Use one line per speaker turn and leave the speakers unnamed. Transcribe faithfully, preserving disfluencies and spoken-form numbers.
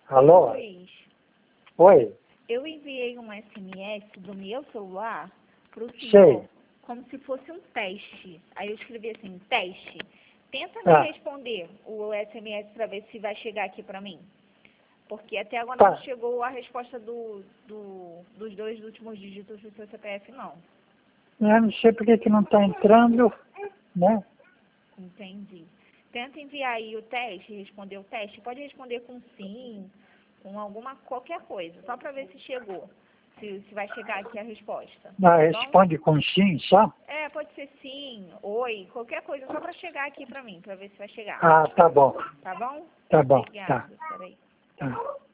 Alô?
Luiz,
Oi?
eu enviei um S M S do meu celular para o senhor,
Sei.
como se fosse um teste. Aí eu escrevi assim, teste. Tenta me
Tá.
responder o S M S para ver se vai chegar aqui para mim. Porque até agora
Tá.
não chegou a resposta do, do, dos dois últimos dígitos do seu C P F, não.
Eu não sei por que que não está entrando, né?
Entendi. Tenta enviar aí o teste, responder o teste. Pode responder com sim, com alguma, qualquer coisa, só para ver se chegou. Se, se vai chegar aqui a resposta.
Ah,
Tá bom?
responde com sim só?
É, pode ser sim, oi, qualquer coisa, só para chegar aqui para mim, para ver se vai chegar.
Ah, tá bom.
Tá bom?
Tá bom, tá.
Obrigada. Peraí.
Tá.